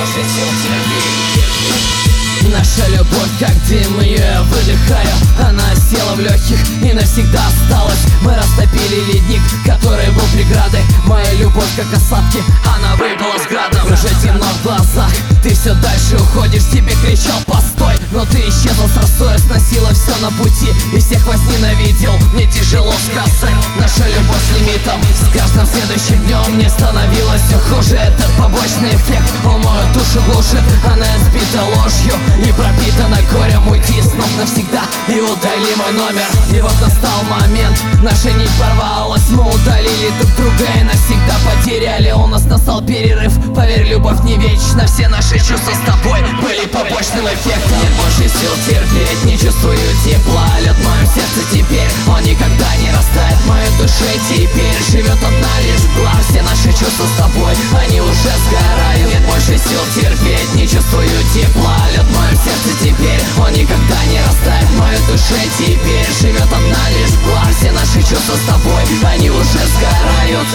больше сил терпеть. Наша любовь как дым, ее я выдыхаю. Она села в легких и навсегда осталась. Мы растопили ледник, который был преградой. Моя любовь как осадки, она выпала с градом. Уже темно в глазах, ты все дальше уходишь. Тебе кричал постой, но ты исчезла с росой, сносила все на пути и всех возненавидел. Мне тяжело сказать, наша любовь с лимитом. С каждым следующим днем мне становилось все хуже. Этот побочный эффект, он мою душу глушит. Она избита ложью и пропитана горем. Уйти снова навсегда и удали мой номер. И вот настал момент, наша нить порвалась. Мы удалили друг друга и навсегда потеряли. У нас настал перерыв, поверь, любовь не вечна. Все наши чувства с тобой были побочным эффектом. Нет больше сил терпеть, не чувствую тепла. Лед в моем сердце теперь, он никогда не растает. В моей душе теперь живет одна лишь мгла. Все наши чувства с тобой, они уже сгорают. Нет больше сил терпеть, не чувствую тепла. Лед в моем сердце теперь, он никогда не растает. В моей душе теперь живет одна лишь мгла. Все наши чувства с тобой, они уже сгорают.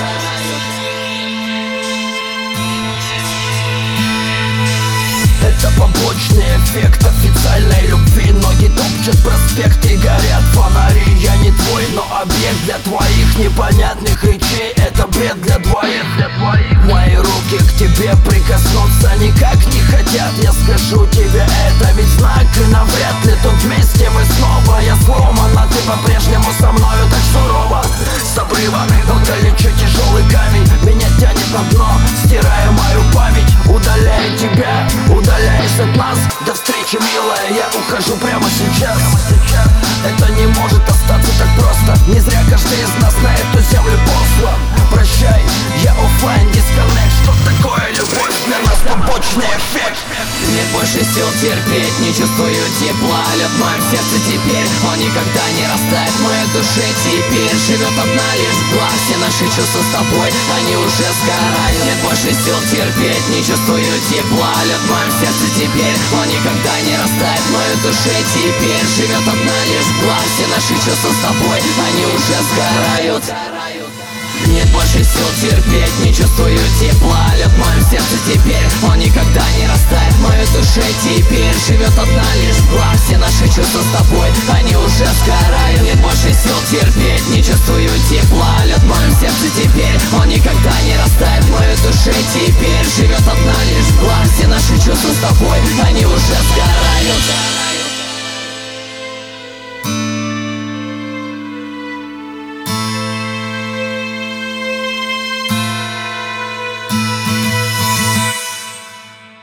Это побочный эффект официальной любви. Ноги топчут проспекты, горят фонари. Я не твой, но объект для твоих непонятных речей. Это бред для двоих. Мои руки к тебе прикоснуться никак не хотят. Я скажу тебе, это ведь знак, и навряд ли тут вместе мы снова. Я сломан, а ты по-прежнему со мною так сурово. С обрыва удалечу тяжелый камень. Меня тянет на дно, стирая мою память. Удаляя тебя, удаляясь от нас. До встречи, милая, я ухожу прямо сейчас. Это не может остаться так просто. Не зря каждый из нас на эту землю послан. Прощай, я оффлайн, дисконнект. Что такое любовь? Для нас побочный эффект. Нет больше сил терпеть, не чувствую тепла. Лед в моем сердце теперь, он никогда не растает. В моей душе теперь живет одна лишь мгла. Все наши чувства с тобой, они уже сгорают. Нет больше сил терпеть, не чувствую тепла. Лед в моем сердце теперь, он никогда не растает. В моей душе теперь живет одна лишь мгла. Все наши чувства с тобой, они уже сгорают. Нет больше сил терпеть, не чувствую тепла. Лед в моем сердце теперь, он никогда не растает. В моей душе теперь живет одна лишь мгла. Все наши чувства с тобой, они уже сгорают. Нет больше сил терпеть, не чувствую тепла. Лед в моем сердце теперь, он никогда не растает. В моей душе теперь живет одна лишь мгла. Все наши чувства с тобой, они уже сгорают.